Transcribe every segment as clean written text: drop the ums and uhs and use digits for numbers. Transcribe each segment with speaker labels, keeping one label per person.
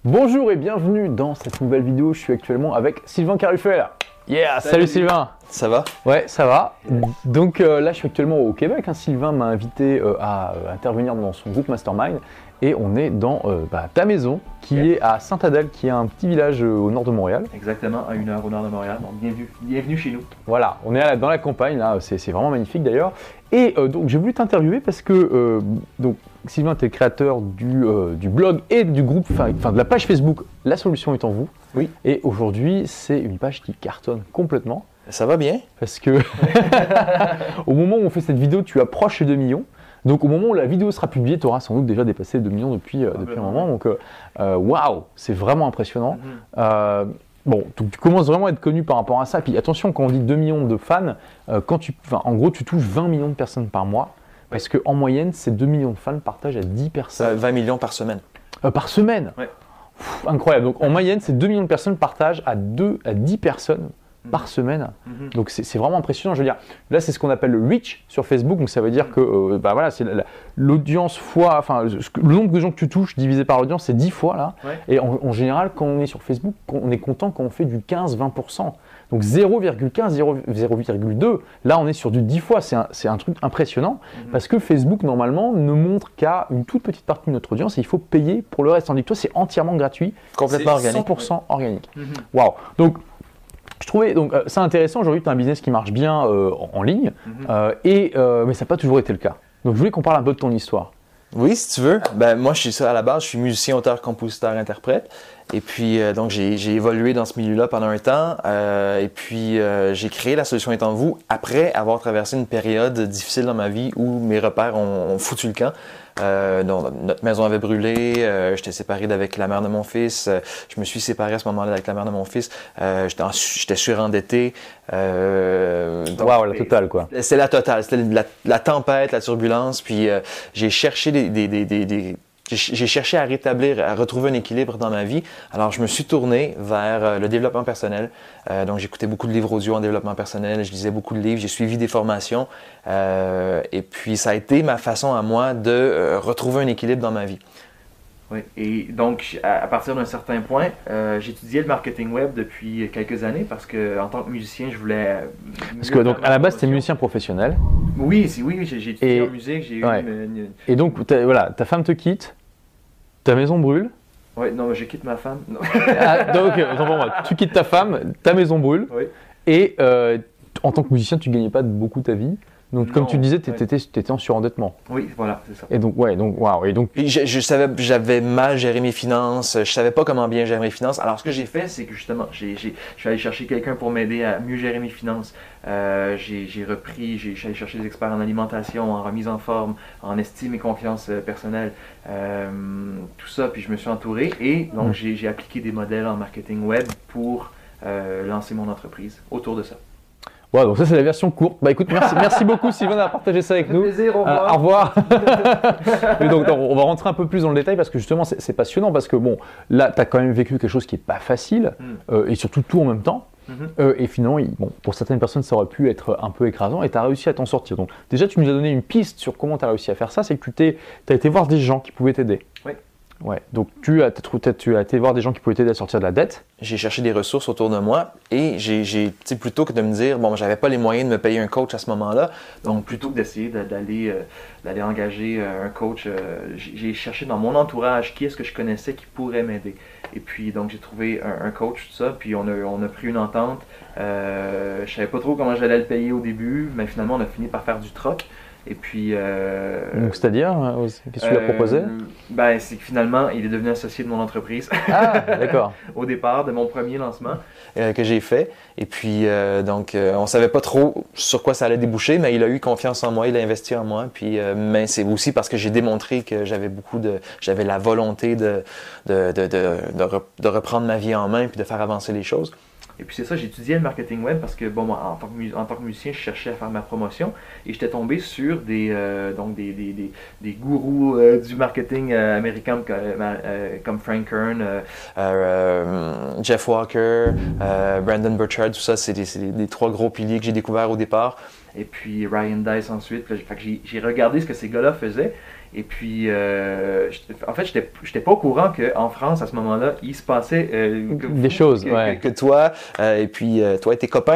Speaker 1: Bonjour et bienvenue dans cette nouvelle vidéo. Je suis actuellement avec Sylvain Carufel. Yeah, salut Sylvain.
Speaker 2: Ça va?
Speaker 1: Ouais, ça va. Donc là, je suis actuellement au Québec. Sylvain m'a invité à intervenir dans son groupe Mastermind et on est dans ta maison qui est à Sainte-Adèle, qui est un petit village au nord de Montréal.
Speaker 2: Exactement, à 1 heure au nord de Montréal. Donc bienvenue chez nous.
Speaker 1: Voilà, on est dans la campagne, là, c'est vraiment magnifique d'ailleurs. Et donc j'ai voulu t'interviewer parce que Sylvain, tu es le créateur du blog et du groupe, enfin de la page Facebook La Solution est en vous.
Speaker 2: Oui.
Speaker 1: Et aujourd'hui, c'est une page qui cartonne complètement.
Speaker 2: Ça va bien?
Speaker 1: Parce que au moment où on fait cette vidéo, tu approches les 2 millions. Donc au moment où la vidéo sera publiée, tu auras sans doute déjà dépassé les 2 millions depuis un moment. Donc waouh, c'est vraiment impressionnant. Bon, tu commences vraiment à être connu par rapport à ça. Puis attention, quand on dit 2 millions de fans, en gros, tu touches 20 millions de personnes par mois. Parce qu'en moyenne, ces 2 millions de fans partagent à 10 personnes.
Speaker 2: 20 millions par semaine.
Speaker 1: Par semaine?
Speaker 2: Ouais.
Speaker 1: Incroyable. Donc en moyenne, ces 2 millions de personnes partagent à 10 personnes par semaine. Donc c'est vraiment impressionnant. Je veux dire, là c'est ce qu'on appelle le reach sur Facebook. Donc ça veut dire que c'est l'audience fois, le nombre de gens que tu touches divisé par l'audience, c'est 10 fois là.
Speaker 2: Ouais.
Speaker 1: Et en général, quand on est sur Facebook, on est content quand on fait du 15-20%. Donc 0,15, 0,2, là on est sur du 10 fois. C'est un truc impressionnant parce que Facebook normalement ne montre qu'à une toute petite partie de notre audience et il faut payer pour le reste. Tandis que toi c'est entièrement gratuit,
Speaker 2: Complètement organique.
Speaker 1: 100% organique. Waouh. Donc je trouvais ça intéressant. Aujourd'hui, tu as un business qui marche bien en ligne, mais ça n'a pas toujours été le cas. Donc, je voulais qu'on parle un peu de ton histoire.
Speaker 2: Oui, si tu veux. Moi, je suis ça à la base. Je suis musicien, auteur, compositeur, interprète. Et puis, donc, j'ai évolué dans ce milieu-là pendant un temps. Et puis, j'ai créé La Solution est en vous après avoir traversé une période difficile dans ma vie où mes repères ont foutu le camp. Notre maison avait brûlé, j'étais séparé avec la mère de mon fils, je me suis séparé à ce moment-là avec la mère de mon fils, j'étais surendetté.
Speaker 1: Waouh, la totale quoi.
Speaker 2: C'est la totale, c'était la tempête, la turbulence, puis j'ai cherché j'ai cherché à rétablir, à retrouver un équilibre dans ma vie. Alors, je me suis tourné vers le développement personnel. Donc, j'écoutais beaucoup de livres audio en développement personnel. Je lisais beaucoup de livres. J'ai suivi des formations. Et puis, ça a été ma façon à moi de retrouver un équilibre dans ma vie.
Speaker 3: Oui, et donc à partir d'un certain point, j'étudiais le marketing web depuis quelques années parce que en tant que musicien, je voulais.
Speaker 1: Parce que donc à la base, tu es musicien professionnel.
Speaker 3: Oui, j'ai étudié en musique, j'ai eu
Speaker 1: Et donc ta femme te quitte, ta maison brûle.
Speaker 3: Oui, non, je quitte ma femme.
Speaker 1: Tu quittes ta femme, ta maison brûle.
Speaker 3: Oui.
Speaker 1: Et en tant que musicien, tu gagnais pas beaucoup ta vie. Donc, comme tu disais, tu étais en surendettement.
Speaker 3: Oui, voilà, c'est ça.
Speaker 1: Et donc, waouh. Et donc,
Speaker 2: je savais, j'avais mal géré mes finances, je savais pas comment bien gérer mes finances.
Speaker 3: Alors, ce que j'ai fait, c'est que justement, je suis allé chercher quelqu'un pour m'aider à mieux gérer mes finances. Je suis allé chercher des experts en alimentation, en remise en forme, en estime et confiance personnelle, tout ça. Puis je me suis entouré et donc j'ai appliqué des modèles en marketing web pour lancer mon entreprise autour de ça.
Speaker 1: Wow, donc ça c'est la version courte. Écoute, merci beaucoup Sylvain d'avoir partagé ça avec nous.
Speaker 3: Plaisir, au revoir.
Speaker 1: Au revoir. Et donc on va rentrer un peu plus dans le détail parce que justement c'est passionnant parce que bon, là tu as quand même vécu quelque chose qui n'est pas facile et surtout tout en même temps. Et finalement, pour certaines personnes ça aurait pu être un peu écrasant et tu as réussi à t'en sortir. Donc déjà tu nous as donné une piste sur comment tu as réussi à faire ça, c'est que tu as été voir des gens qui pouvaient t'aider.
Speaker 3: Oui.
Speaker 1: Ouais, donc tu as été voir des gens qui pouvaient t'aider à sortir de la dette.
Speaker 2: J'ai cherché des ressources autour de moi et plutôt que de me dire, j'avais pas les moyens de me payer un coach à ce moment-là.
Speaker 3: Donc plutôt que d'essayer d'aller engager un coach, j'ai cherché dans mon entourage qui est-ce que je connaissais qui pourrait m'aider. Et puis donc j'ai trouvé un coach, tout ça, puis on a pris une entente. Je savais pas trop comment j'allais le payer au début, mais finalement on a fini par faire du troc. Et puis.
Speaker 1: Donc, c'est-à-dire, qu'est-ce que tu lui as proposé?
Speaker 3: C'est que finalement, il est devenu associé de mon entreprise.
Speaker 1: Ah, d'accord.
Speaker 3: Au départ, de mon premier lancement.
Speaker 2: Que j'ai fait. Et puis, on savait pas trop sur quoi ça allait déboucher, mais il a eu confiance en moi, il a investi en moi. Puis, mais c'est aussi parce que j'ai démontré que j'avais la volonté de reprendre ma vie en main puis de faire avancer les choses.
Speaker 3: Et puis c'est ça, j'étudiais le marketing web parce que moi, en tant que musicien, je cherchais à faire ma promotion et j'étais tombé sur des gourous du marketing américain comme Frank Kern,
Speaker 2: Jeff Walker, Brandon Burchard, tout ça, c'est des 3 gros piliers que j'ai découverts au départ.
Speaker 3: Et puis Ryan Dice ensuite. J'ai regardé ce que ces gars-là faisaient Et puis, en fait, j'étais pas au courant qu'en France, à ce moment-là, il se passait
Speaker 1: des choses,
Speaker 2: que toi, et puis toi et tes copains,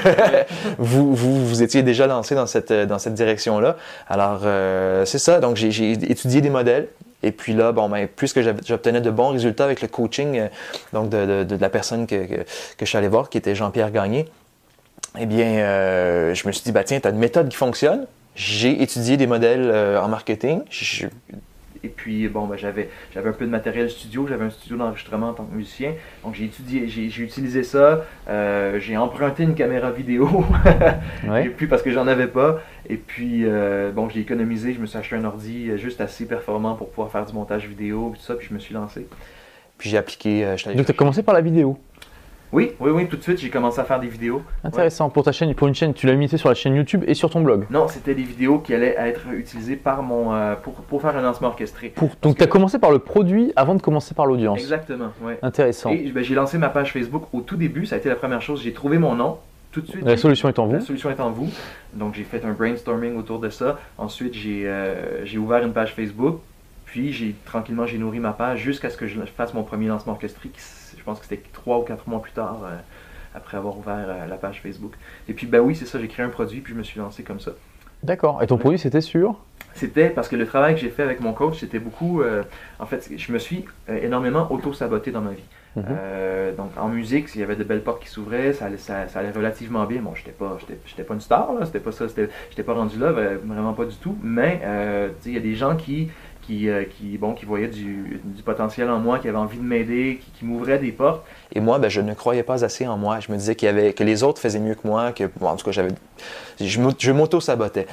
Speaker 2: vous étiez déjà lancés dans cette direction-là. Alors, c'est ça. Donc, j'ai étudié des modèles. Et puis là, plus que j'obtenais de bons résultats avec le coaching donc de la personne que je suis allé voir, qui était Jean-Pierre Gagné, eh bien, je me suis dit, tiens, tu as une méthode qui fonctionne. J'ai étudié des modèles en marketing.
Speaker 3: Et puis, j'avais un peu de matériel studio, j'avais un studio d'enregistrement en tant que musicien. Donc, j'ai utilisé ça. J'ai emprunté une caméra vidéo.
Speaker 1: Ouais.
Speaker 3: Et puis, parce que j'en avais pas. Et puis, j'ai économisé. Je me suis acheté un ordi juste assez performant pour pouvoir faire du montage vidéo, tout ça. Puis, je me suis lancé.
Speaker 2: Puis, j'ai appliqué.
Speaker 1: Donc, tu as commencé par la vidéo?
Speaker 3: Oui, tout de suite, j'ai commencé à faire des vidéos.
Speaker 1: Intéressant. Ouais. Pour ta chaîne, pour une chaîne, tu l'as mis sur la chaîne YouTube et sur ton blog?
Speaker 3: Non, c'était des vidéos qui allaient être utilisées par pour faire un lancement orchestré.
Speaker 1: Donc, tu as commencé par le produit avant de commencer par l'audience?
Speaker 3: Exactement, oui.
Speaker 1: Intéressant.
Speaker 3: Et j'ai lancé ma page Facebook au tout début, ça a été la première chose. J'ai trouvé mon nom, tout de suite.
Speaker 1: La solution est en vous?
Speaker 3: La solution est en vous. Donc, j'ai fait un brainstorming autour de ça. Ensuite, j'ai ouvert une page Facebook. Puis, tranquillement, j'ai nourri ma page jusqu'à ce que je fasse mon premier lancement orchestré. Je pense que c'était 3 ou 4 mois plus tard, après avoir ouvert la page Facebook. Et puis, oui, c'est ça, j'ai créé un produit, puis je me suis lancé comme ça.
Speaker 1: D'accord. Et ton produit, c'était sûr?
Speaker 3: C'était parce que le travail que j'ai fait avec mon coach, c'était beaucoup... en fait, je me suis énormément auto-saboté dans ma vie. Donc, en musique, il y avait de belles portes qui s'ouvraient, ça allait relativement bien. Bon, j'étais pas une star, là, c'était pas ça, j'étais pas rendu là, vraiment pas du tout. Mais, il y a des gens qui voyaient du potentiel en moi, qui avaient envie de m'aider, qui m'ouvraient des portes.
Speaker 2: Et moi, je ne croyais pas assez en moi. Je me disais que les autres faisaient mieux que moi, en tout cas, je m'auto-sabotais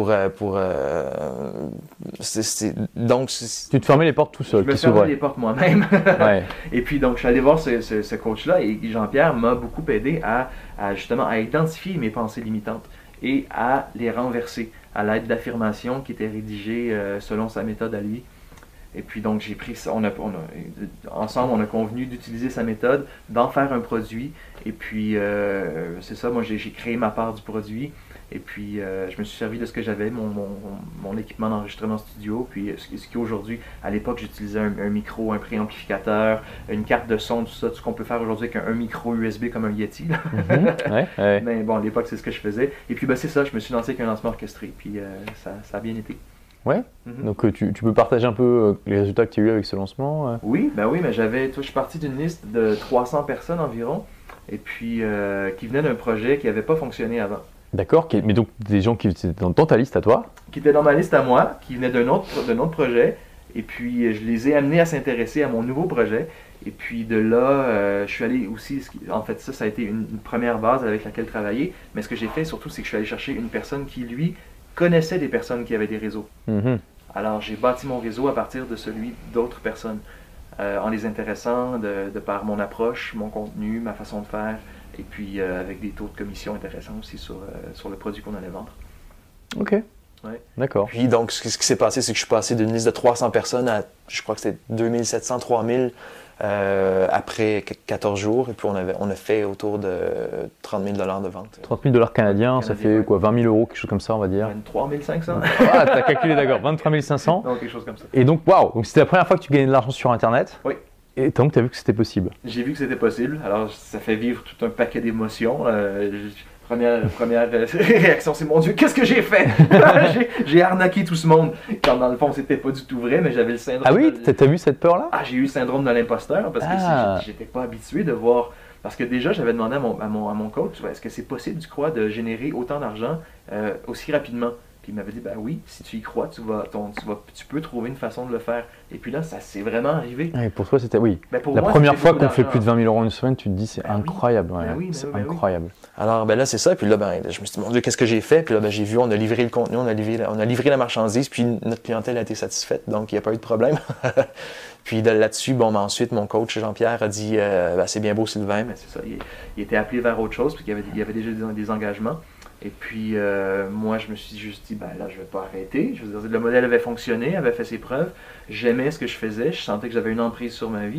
Speaker 2: donc...
Speaker 1: Tu te fermais les portes tout seul?
Speaker 3: Je me fermais les portes moi-même.
Speaker 1: Ouais.
Speaker 3: Et puis, donc, je suis allé voir ce coach-là, et Jean-Pierre m'a beaucoup aidé justement à identifier mes pensées limitantes et à les renverser à l'aide d'affirmations qui étaient rédigées selon sa méthode à lui. Et puis donc j'ai pris ça, ensemble on a convenu d'utiliser sa méthode, d'en faire un produit. Et puis c'est ça, moi j'ai créé ma part du produit. Et puis je me suis servi de ce que j'avais, mon équipement d'enregistrement studio. Puis ce qui aujourd'hui, à l'époque j'utilisais un micro, un préamplificateur, une carte de son, tout ça, tout ce qu'on peut faire aujourd'hui avec un micro USB comme un Yeti.
Speaker 1: Ouais.
Speaker 3: Mais bon, à l'époque c'est ce que je faisais. Et puis c'est ça, je me suis lancé avec un lancement orchestré. Puis ça a bien été.
Speaker 1: Ouais. Donc tu peux partager un peu les résultats que tu as eu avec ce lancement?
Speaker 3: Oui, mais je suis parti d'une liste de 300 personnes environ, et puis qui venaient d'un projet qui n'avait pas fonctionné avant.
Speaker 1: D'accord, mais donc des gens qui étaient dans ta liste à toi?
Speaker 3: Qui étaient dans ma liste à moi, qui venaient d'un autre projet, et puis je les ai amenés à s'intéresser à mon nouveau projet. Et puis de là, je suis allé aussi, en fait ça a été une première base avec laquelle travailler, mais ce que j'ai fait surtout, c'est que je suis allé chercher une personne qui, lui, connaissait des personnes qui avaient des réseaux. Alors, j'ai bâti mon réseau à partir de celui d'autres personnes, en les intéressant de par mon approche, mon contenu, ma façon de faire, et puis avec des taux de commission intéressants aussi sur le produit qu'on allait vendre.
Speaker 1: Ok.
Speaker 3: Ouais.
Speaker 1: D'accord.
Speaker 2: Puis donc, ce qui s'est passé, c'est que je suis passé d'une liste de 300 personnes à, je crois que c'était 2700, 3000 après 14 jours. Et puis, on a fait autour de 30 000 $ de vente.
Speaker 1: 30 000 $ canadiens, ça fait quoi, 20 000 €, quelque chose comme ça, on va dire?
Speaker 3: 23 500.
Speaker 1: Ah, t'as calculé, d'accord, 23 500.
Speaker 3: Non, quelque chose comme ça.
Speaker 1: Et donc, waouh, donc c'était la première fois que tu gagnais de l'argent sur Internet?
Speaker 3: Oui.
Speaker 1: Et donc, tu as vu que c'était possible?
Speaker 3: J'ai vu que c'était possible. Alors, ça fait vivre tout un paquet d'émotions. Première réaction, c'est mon Dieu, qu'est-ce que j'ai fait? J'ai arnaqué tout ce monde. Quand dans le fond, c'était pas du tout vrai, mais j'avais le syndrome.
Speaker 1: Ah oui, t'as vu cette peur-là?
Speaker 3: Ah, j'ai eu le syndrome de l'imposteur parce que j'étais pas habitué de voir. Parce que déjà, j'avais demandé à mon coach, est-ce que c'est possible, tu crois, de générer autant d'argent aussi rapidement? Puis il m'avait dit, oui, si tu y crois, tu peux trouver une façon de le faire. Et puis là, ça s'est vraiment arrivé.
Speaker 1: Et pour toi, c'était oui.
Speaker 3: Pour
Speaker 1: la
Speaker 3: moi,
Speaker 1: première fois qu'on fait plus de 20 000 € une semaine, tu te dis, c'est incroyable.
Speaker 3: Oui.
Speaker 1: C'est incroyable.
Speaker 2: Alors là, c'est ça. Puis là, je me suis dit, mon Dieu, qu'est-ce que j'ai fait? Puis là, j'ai vu, on a livré le contenu, on a livré la marchandise, puis notre clientèle a été satisfaite, donc il n'y a pas eu de problème. Puis là-dessus, ensuite, mon coach Jean-Pierre a dit, c'est bien beau, Sylvain.
Speaker 3: Mais c'est ça, il était appelé vers autre chose, puis il y avait déjà des engagements. Et puis, moi, je me suis juste dit, là, je vais pas arrêter. Je veux dire, le modèle avait fonctionné, avait fait ses preuves. J'aimais ce que je faisais. Je sentais que j'avais une emprise sur ma vie.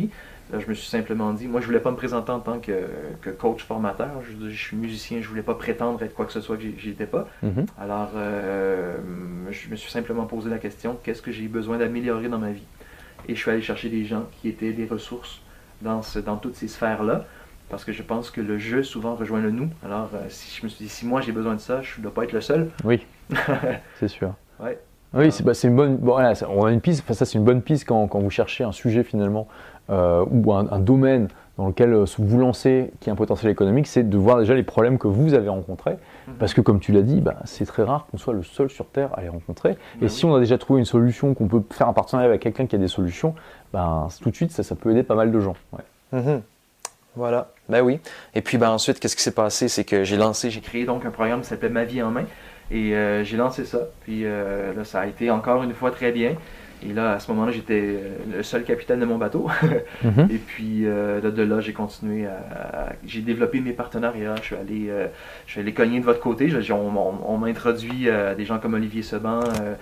Speaker 3: Là, je me suis simplement dit, moi, je voulais pas me présenter en tant que coach formateur. Je suis musicien, je voulais pas prétendre être quoi que ce soit que j'étais pas. Alors, je me suis simplement posé la question, qu'est-ce que j'ai besoin d'améliorer dans ma vie? Et je suis allé chercher des gens qui étaient des ressources dans toutes ces sphères-là. Parce que je pense que le je souvent rejoint le nous. Alors, si je me suis dit, si moi j'ai besoin de ça, je ne dois pas être le seul.
Speaker 1: Oui, c'est sûr.
Speaker 3: Ouais.
Speaker 1: Oui, c'est une bonne. Bon, voilà, on a une piste. Enfin, ça, c'est une bonne piste quand vous cherchez un sujet finalement ou un domaine dans lequel vous lancez qui a un potentiel économique, c'est de voir déjà les problèmes que vous avez rencontrés. Parce que, comme tu l'as dit, c'est très rare qu'on soit le seul sur Terre à les rencontrer. Et si on a déjà trouvé une solution, qu'on peut faire un partenariat avec quelqu'un qui a des solutions, tout de suite, ça peut aider pas mal de gens. Ouais.
Speaker 2: Voilà, ben oui. Et puis ensuite, qu'est-ce qui s'est passé? C'est que j'ai
Speaker 3: créé donc un programme qui s'appelait Ma vie en main. Et j'ai lancé ça. Puis là, ça a été encore une fois très bien. Et là, à ce moment-là, j'étais le seul capitaine de mon bateau. Et puis de là, j'ai continué j'ai développé mes partenariats. Je suis allé cogner de votre côté. On m'a introduit des gens comme Olivier Seban.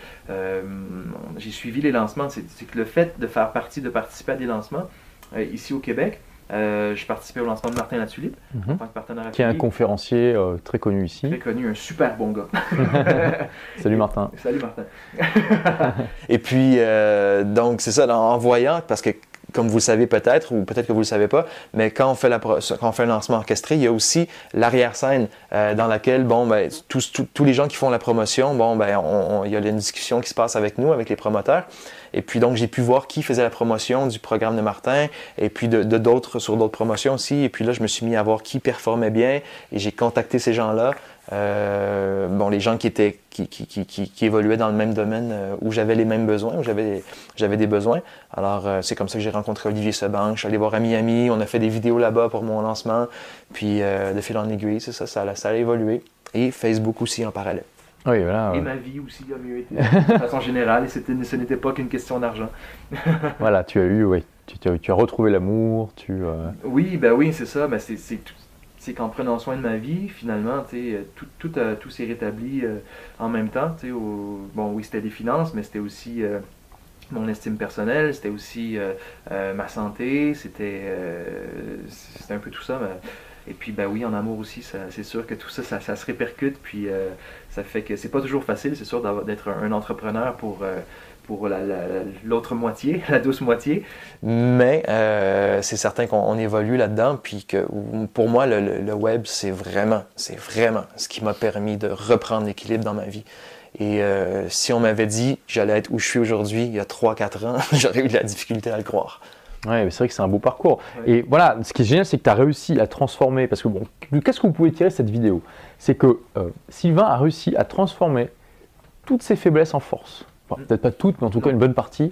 Speaker 3: J'ai suivi les lancements. C'est que le fait de participer à des lancements ici au Québec, j'ai participé au lancement de Martin Latulippe en tant que partenaire affilié.
Speaker 1: Qui est un conférencier très connu ici.
Speaker 3: Très connu, un super bon gars.
Speaker 1: Salut Martin.
Speaker 3: Salut Martin.
Speaker 2: Et puis, donc c'est ça, en voyant, parce que comme vous le savez peut-être, ou peut-être que vous ne le savez pas, mais quand on fait un lancement orchestré, il y a aussi l'arrière-scène dans laquelle, tous les gens qui font la promotion, il y a une discussion qui se passe avec nous, avec les promoteurs. Et puis donc, j'ai pu voir qui faisait la promotion du programme de Martin, et puis sur d'autres promotions aussi. Et puis là, je me suis mis à voir qui performait bien, et j'ai contacté ces gens-là. Les gens qui évoluaient dans le même domaine où j'avais les mêmes besoins, où j'avais des besoins. Alors, c'est comme ça que j'ai rencontré Olivier Seban. Je suis allé voir à Miami, on a fait des vidéos là-bas pour mon lancement. Puis, de fil en aiguille, c'est ça a évolué. Et Facebook aussi en parallèle.
Speaker 1: Oui, voilà,
Speaker 3: et ma vie aussi a mieux été, de façon générale, et ce n'était pas qu'une question d'argent.
Speaker 1: Voilà, tu as retrouvé l'amour,
Speaker 3: Oui, c'est ça. C'est qu'en prenant soin de ma vie, finalement, tout s'est rétabli en même temps. Oui, c'était les finances, mais c'était aussi mon estime personnelle, c'était aussi ma santé, c'était un peu tout ça. Et puis, oui, en amour aussi, c'est sûr que tout ça, ça se répercute. Puis, ça fait que c'est pas toujours facile, c'est sûr, d'être un entrepreneur pour l'autre moitié, la douce moitié.
Speaker 2: Mais c'est certain qu'on évolue là-dedans. Puis que pour moi, le web, c'est vraiment ce qui m'a permis de reprendre l'équilibre dans ma vie. Et si on m'avait dit que j'allais être où je suis aujourd'hui, il y a 3-4 ans, j'aurais eu de la difficulté à le croire.
Speaker 1: Oui, c'est vrai que c'est un beau parcours. Ouais. Et voilà, ce qui est génial, c'est que tu as réussi à transformer, parce que qu'est-ce que vous pouvez tirer de cette vidéo? C'est que Sylvain a réussi à transformer toutes ses faiblesses en force. Enfin, peut-être pas toutes, mais en tout cas une bonne partie.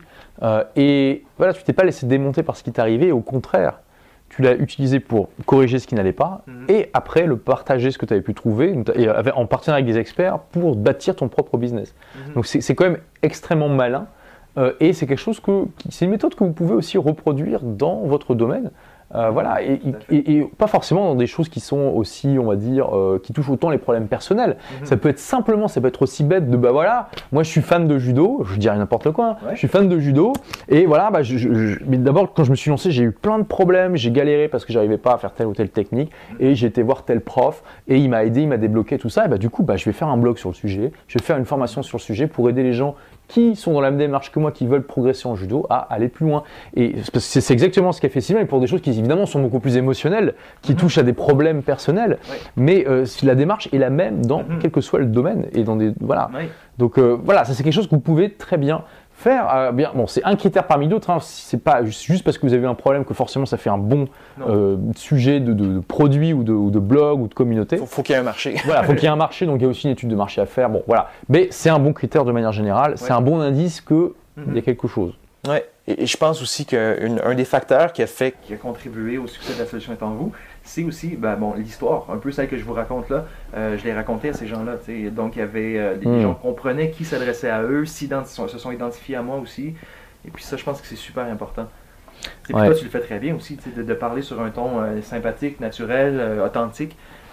Speaker 1: Et voilà, tu t'es pas laissé démonter par ce qui t'est arrivé, au contraire, tu l'as utilisé pour corriger ce qui n'allait pas, et après le partager ce que tu avais pu trouver, et en partenariat avec des experts, pour bâtir ton propre business. Donc c'est quand même extrêmement malin. Et c'est quelque chose c'est une méthode que vous pouvez aussi reproduire dans votre domaine. Voilà, et pas forcément dans des choses qui sont aussi, on va dire, qui touchent autant les problèmes personnels. Ça peut être aussi bête de, moi je suis fan de judo, je dirais n'importe quoi, je suis fan de judo, et voilà, mais d'abord quand je me suis lancé, j'ai eu plein de problèmes, j'ai galéré parce que j'arrivais pas à faire telle ou telle technique, et j'ai été voir tel prof, et il m'a aidé, il m'a débloqué tout ça, et du coup, je vais faire un blog sur le sujet, je vais faire une formation sur le sujet pour aider les gens qui sont dans la même démarche que moi, qui veulent progresser en judo, à aller plus loin. Et c'est exactement ce qu'a fait Sylvain, et pour des choses qui évidemment sont beaucoup plus émotionnelles, qui touchent à des problèmes personnels, mais la démarche est la même dans quel que soit le domaine. Et dans voilà. Donc voilà, ça c'est quelque chose que vous pouvez très bien faire. C'est un critère parmi d'autres, hein. C'est pas juste parce que vous avez un problème que forcément ça fait un bon sujet de produit ou de blog ou de communauté.
Speaker 2: Faut qu'il y ait un marché.
Speaker 1: Voilà, faut qu'il y ait un marché, donc il y a aussi une étude de marché à faire. Bon, voilà. Mais c'est un bon critère de manière générale, c'est un bon indice qu'il y a quelque chose.
Speaker 2: Ouais. Et je pense aussi qu'un des facteurs qui a
Speaker 3: contribué au succès de la solution est en vous, c'est aussi l'histoire, un peu celle que je vous raconte là. Je l'ai racontée à ces gens-là. Donc il y avait des gens comprenaient qui s'adressait à eux, se sont identifiés à moi aussi. Et puis ça, je pense que c'est super important. Puis toi, tu le fais très bien aussi, de parler sur un ton sympathique, naturel, authentique.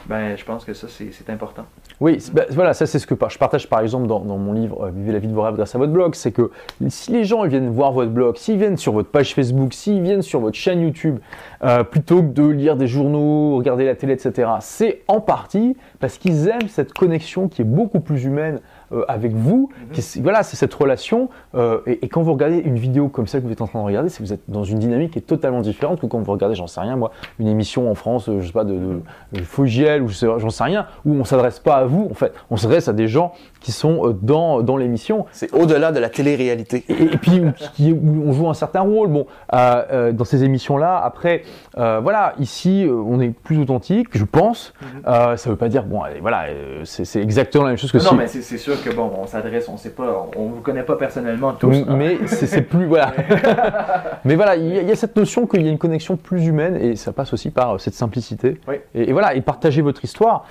Speaker 3: Ben, je pense que ça, c'est important.
Speaker 1: Oui, voilà, ça c'est ce que je partage par exemple dans mon livre Vivez la vie de vos rêves grâce à votre blog, c'est que si les gens ils viennent voir votre blog, s'ils viennent sur votre page Facebook, s'ils viennent sur votre chaîne YouTube, plutôt que de lire des journaux, regarder la télé, etc., c'est en partie parce qu'ils aiment cette connexion qui est beaucoup plus humaine avec vous. Voilà, c'est cette relation. Et quand vous regardez une vidéo comme celle que vous êtes en train de regarder, c'est que vous êtes dans une dynamique qui est totalement différente que quand vous regardez, j'en sais rien moi, une émission en France, je sais pas, de Fogiel ou j'en sais rien, où on s'adresse pas à vous, en fait, on s'adresse à des gens qui sont dans l'émission.
Speaker 2: C'est au-delà de la télé-réalité.
Speaker 1: Et puis où on joue un certain rôle. Bon, dans ces émissions-là, après, voilà, ici, on est plus authentique, je pense. Ça veut pas dire, bon, allez, voilà, c'est exactement la même chose que
Speaker 3: non, mais c'est sûr que bon, on s'adresse, on sait pas, on vous connaît pas personnellement tous.
Speaker 1: Mais c'est plus, voilà. Mais voilà, il y a cette notion qu'il y a une connexion plus humaine et ça passe aussi par cette simplicité.
Speaker 3: Oui.
Speaker 1: Et voilà, et partager votre histoire.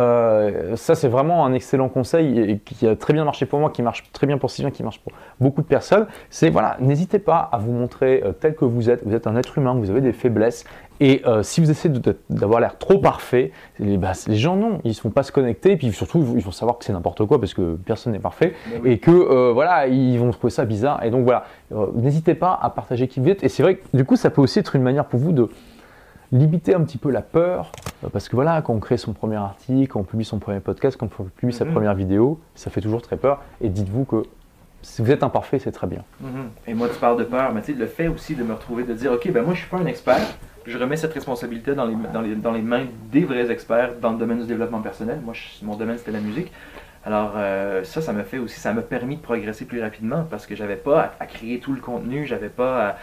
Speaker 1: Ça, c'est vraiment un excellent conseil et qui a très bien marché pour moi, qui marche très bien pour Sylvain, qui marche pour beaucoup de personnes. C'est voilà, n'hésitez pas à vous montrer tel que vous êtes. Vous êtes un être humain, vous avez des faiblesses. Et si vous essayez d'avoir l'air trop parfait, les gens non, ils ne vont pas se connecter. Et puis surtout, ils vont savoir que c'est n'importe quoi parce que personne n'est parfait. Oui. Et que voilà, ils vont trouver ça bizarre. Et donc voilà, n'hésitez pas à partager qui vous êtes. Et c'est vrai que du coup, ça peut aussi être une manière pour vous de limiter un petit peu la peur, parce que voilà, quand on crée son premier article, quand on publie son premier podcast, quand on publie sa première vidéo, ça fait toujours très peur. Et dites-vous que si vous êtes imparfait, c'est très bien.
Speaker 3: Et moi, tu parles de peur, mais tu sais, le fait aussi de me retrouver, de dire, ok, ben moi, je suis pas un expert, je remets cette responsabilité dans les mains des vrais experts dans le domaine du développement personnel. Moi, mon domaine, c'était la musique. Alors ça m'a fait aussi, ça m'a permis de progresser plus rapidement parce que j'avais pas à créer tout le contenu, j'avais pas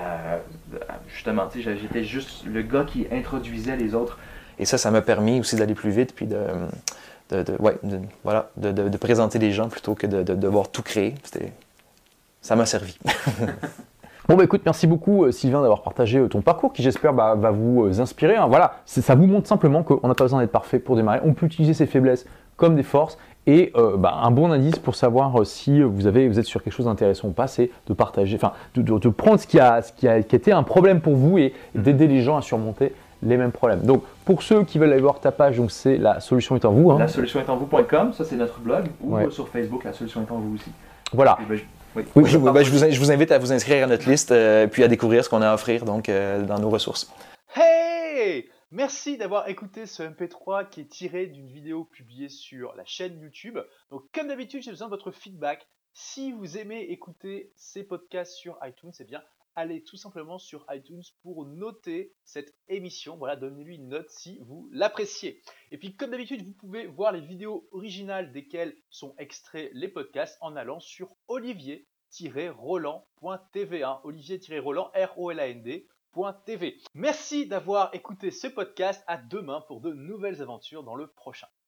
Speaker 3: justement, tu sais, j'étais juste le gars qui introduisait les autres.
Speaker 2: Et ça m'a permis aussi d'aller plus vite puis de présenter les gens plutôt que de devoir tout créer. Ça m'a servi.
Speaker 1: Bon bah écoute, merci beaucoup Sylvain d'avoir partagé ton parcours qui j'espère va vous inspirer. Hein. Voilà, ça vous montre simplement qu'on n'a pas besoin d'être parfait pour démarrer. On peut utiliser ses faiblesses comme des forces. Et un bon indice pour savoir si vous êtes sur quelque chose d'intéressant ou pas, c'est de partager, enfin de prendre ce qui a été un problème pour vous et d'aider les gens à surmonter les mêmes problèmes. Donc pour ceux qui veulent aller voir ta page, donc c'est La Solution est en vous. Hein.
Speaker 3: LaSolutionEstEnVous.com, ça c'est notre blog, ou sur Facebook, La Solution est en vous aussi.
Speaker 1: Voilà.
Speaker 2: Je vous invite à vous inscrire à notre liste puis à découvrir ce qu'on a à offrir donc, dans nos ressources.
Speaker 4: Hey! Merci d'avoir écouté ce MP3 qui est tiré d'une vidéo publiée sur la chaîne YouTube. Donc comme d'habitude, j'ai besoin de votre feedback. Si vous aimez écouter ces podcasts sur iTunes, eh bien allez tout simplement sur iTunes pour noter cette émission. Voilà, donnez-lui une note si vous l'appréciez. Et puis comme d'habitude, vous pouvez voir les vidéos originales desquelles sont extraits les podcasts en allant sur olivier-roland.tv. Olivier-roland, R-O-L-A-N-D. .tv. Merci d'avoir écouté ce podcast. À demain pour de nouvelles aventures dans le prochain.